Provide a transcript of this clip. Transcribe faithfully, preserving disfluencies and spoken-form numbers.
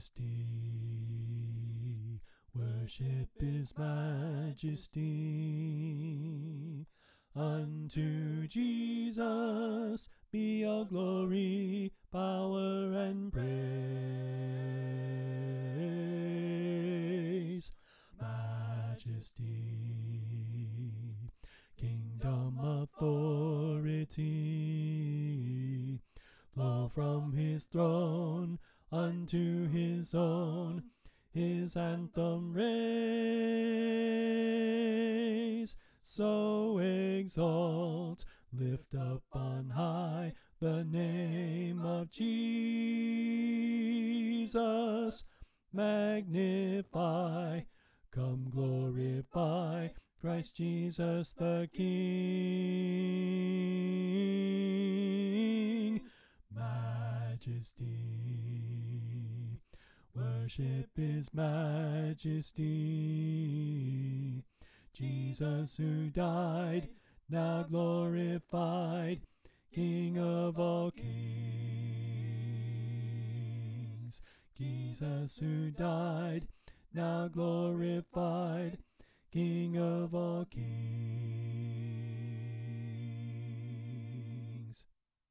Majesty, worship his majesty. Unto Jesus be all glory, power, and praise. Majesty, kingdom, authority, flow from his throne unto his own, his anthem raise. So exalt, lift up on high the name of Jesus. Magnify, come glorify Christ Jesus the King. Majesty, worship his majesty. Jesus who died, now glorified, King of all kings. Jesus who died, now glorified,